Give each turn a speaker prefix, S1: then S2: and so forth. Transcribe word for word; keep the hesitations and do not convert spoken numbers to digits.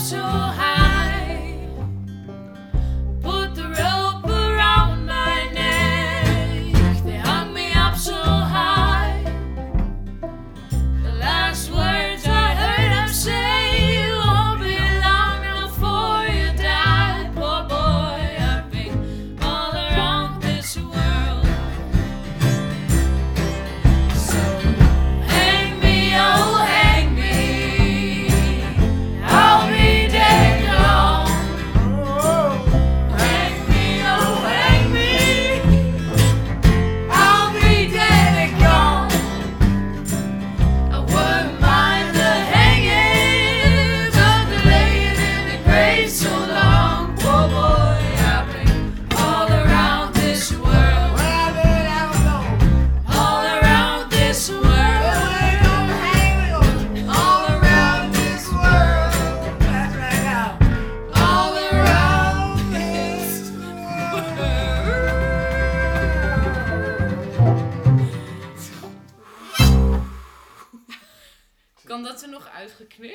S1: so high. Put the rope around my neck. They hung me up so high. The last words I heard him say, you won't be long before you die. Poor boy, I've been all around this world. So hang me, oh hang me, I'll be dead and gone. Hang me, oh hang me, I'll be dead and gone. I wouldn't mind the hanging, but the laying in the grave so long. Poor boy, I've been all around this world. All around this world. All around this world. All around this world. Kan dat er nog uitgeknipt?